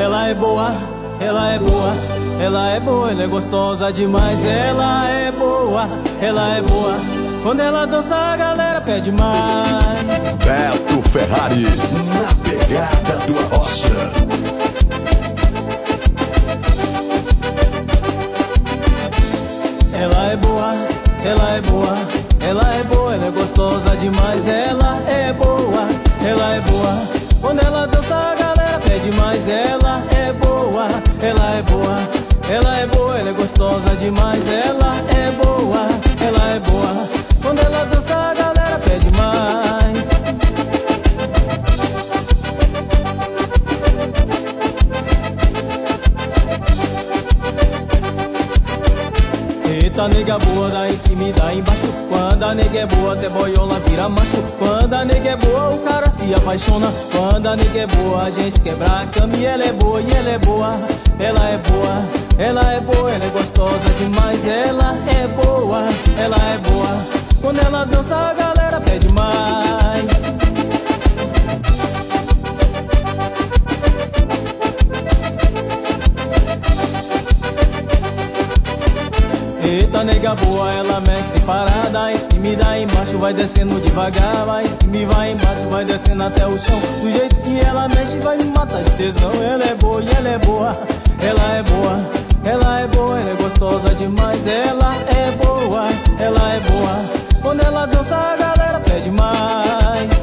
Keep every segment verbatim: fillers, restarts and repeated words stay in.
Ela é boa, ela é boa, ela é boa, ela é gostosa demais. Ela é boa, ela é boa, quando ela dança a galera pede mais. Beto Ferrari, na pegada do Arrocha. Ela é boa, ela é boa, ela é boa, ela é gostosa demais. Ela é boa, ela é boa, quando ela dança a galera pede mais. Ela é boa, ela é boa, ela é boa, ela é gostosa demais. Ela é boa, ela é boa, quando ela dança a galera pede mais. Eita nega boa, dá em cima e dá embaixo. Quando a nega é boa, até boiola vira macho. Quando a nega é boa, o cara se apaixona. Quando a nega é boa, a gente quebra a cama. E ela é boa, e ela é boa, ela é boa, ela é boa, ela é gostosa demais. Ela é boa, ela é boa, quando ela dança a galera pede mais. Eita nega boa, ela mexe parada, em cima e dá embaixo, vai descendo devagar. Vai em cima e vai embaixo, vai descendo até o chão. Do jeito que ela mexe vai me matar de tesão. Ela é boa e ela é boa, ela é boa, ela é boa, ela é gostosa demais. Ela é boa, ela é boa, quando ela dança a galera pede mais.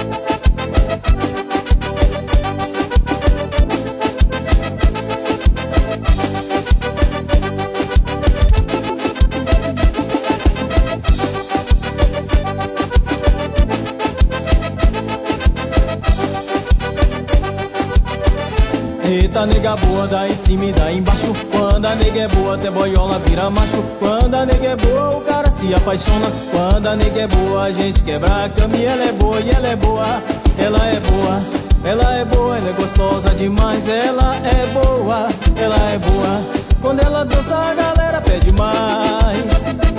Eita nega boa, dá em cima e dá embaixo. Quando a nega é boa, até boiola vira macho. Quando a nega é boa, o cara se apaixona. Quando a nega é boa, a gente quebra a cama. E ela é boa, e ela é boa, ela é boa, ela é boa, ela é gostosa demais. Ela é boa, ela é boa, quando ela dança a galera pede mais.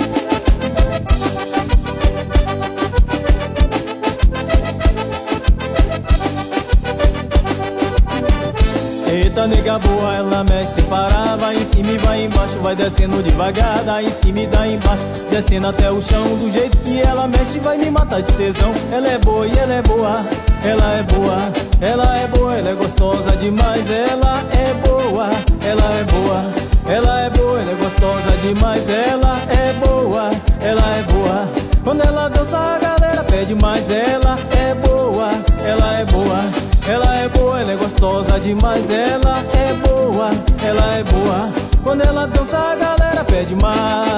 Eita nega boa, ela mexe sem parar. Vai em cima e vai embaixo, vai descendo devagar. Dá em cima e dá embaixo, descendo até o chão. Do jeito que ela mexe vai me matar de tesão. Ela é boa e ela é boa, ela é boa, ela é boa, ela é gostosa demais. Ela é boa, ela é boa, ela é boa, ela é gostosa demais. Ela é boa, ela é boa, quando ela dança a galera pede mais. Ela é boa, ela é boa, ela é boa, ela é gostosa demais. Ela é boa, ela é boa, quando ela dança a galera pede mais.